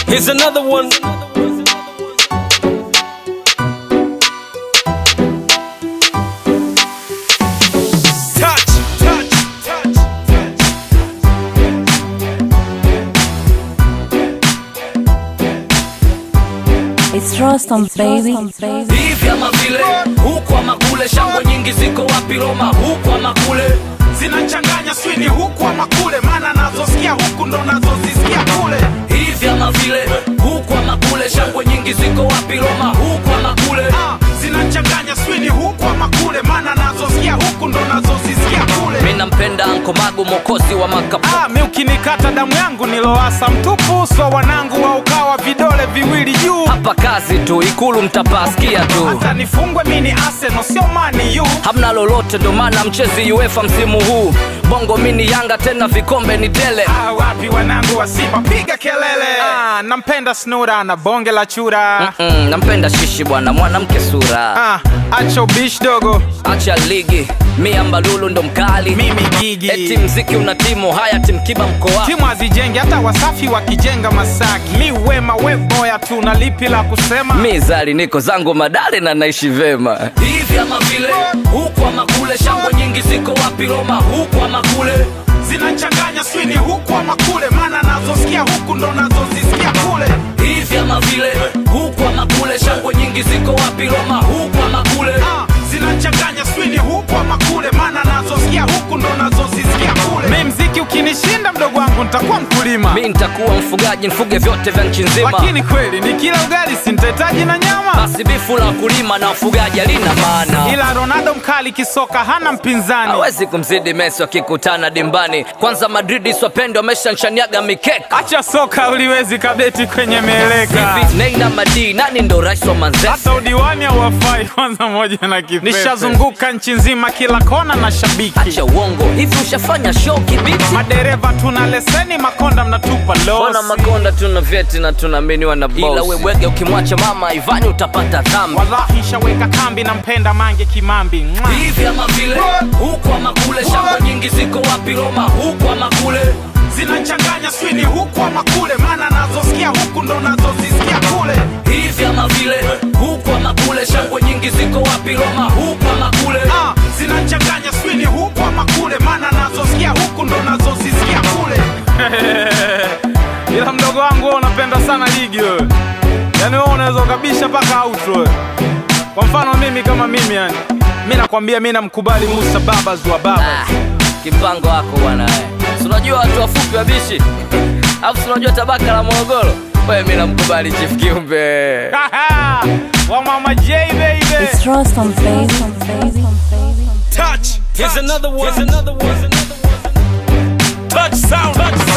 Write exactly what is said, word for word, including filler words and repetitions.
Here's another one. Touch, touch, touch, touch. It's Rostam baby. Hivi ama vile, huku ama kule, shangwe nyingi ziko wapi Roma, huku ama kule. Zinachanganya swini huku ama kule, maana nazosikia huku ndo nazozisikia kule. Hivi ama vile, huku ama kule, shangwe nyingi ziko wapi Roma, huku ama kule. Ah, zinachanganya swini huku ama kule, maana nazosikia huku ndo nazozisikia kule. Mina mpenda Anko Magu mokozi wa makapu. Ah, mi ukinikata damu yangu niloasa mtupu, so wanangu wa ukawa vidole viwili juu. Hapa kazi tu, ikulu mtapasikia tu. Hata nifungwe mini Arsenal sio mani yu. Hamna lolote ndo maana mchezi UEFA msimu huu. Bongo mini Yanga tena vikombe ni tele. Ah, wapi wanangu wa Simba piga kelele. Ah, nampenda Snura na bonge la chura. Mm -mm, nampenda shishi bwana mwanamke sura. Ah, acha ubish dogo, acha ligi, mi ambalulu ndo mkali. mimi gigi. Eti mziki una timu, haya timu kiba mkoa. Timu hazijengi hata Wasafi wakijenga Masaki. Mi wema we boya tu na lipi la kusema. Mi zali niko zangu Madale na naishi vema. Hivi ama vile, huku ama kule, shangwe nyingi ziko wapi Roma, huku ama kule. Zinachanganya swini huku ama kule, maana nazosikia huku ndo nazozisikia kule. Hivi ama vile, huku ama kule, shangwe nyingi ziko wapi Roma, huku ama kule. Ah, zinachanganya swini huku ama kule, maana nazosikia huku ndo nazozisikia kule. Mi mziki ukinishinda mdogo wangu nitakuwa mkulima. Mi nitakuwa mfugaji, nfuge vyote vya nchi nzima. Lakini kweli ni kila ugali sintahitaji na nyama. Basi bifu la kulima na ufugaji alina maana. Ila Ronaldo mkali kisoka hana mpinzani. Hawezi kumzidi Messi wakikutana dimbani. Kwanza Madrid swapendo wameshanshaniaga mikeka. Acha soka uliwezi kabeti kwenye meleka. Hivi Neina Madi nani ndo rais wa Manzese? Hata udiwani hawafai kwanza moja na kipepe. Nishazunguka nchi nzima kila kona na shabiki. Acha uongo, hivi ushafanya show kibiti? Madereva tuna leseni, makonda mnatupa losi. Bona makonda tuna vyeti na tunaaminiwa na boss. Ila wewege ukimwacha mama Ivani utapata dhambi. Wallahi shaweka kambi na mpenda Mange Kimambi. Mwah. Hivi ama vile, huku ama kule, shangwe nyingi ziko wapi Roma, huku ama kule. Zinachanganya swini huku ama kule, maana nazosikia huku ndo nazozisikia kule. Hivi ama vile, huku ama kule, shangwe nyingi ziko wapi Roma, huku ama kule. Ah, zinachanganya swini huku ama kule, maana nazosikia huku ndo nazozisikia kule. Ila mdogo wangu wewe unapenda sana ligi wewe. Yaani wewe unaweza ukabisha paka outro wewe. Kwa mfano mimi kama mimi yani, mimi nakwambia mimi namkubali Musa Babas wa Babas. Ah, kipango wako bwana wewe. Si unajua watu wafupi wabishi? Alafu si unajua tabaka la Morogoro? Wewe mimi namkubali Chief Kiumbe. Wa Mama J baby. It's Rostam baby. Touch. Here's another one. Here's another one. Touch sound. Touch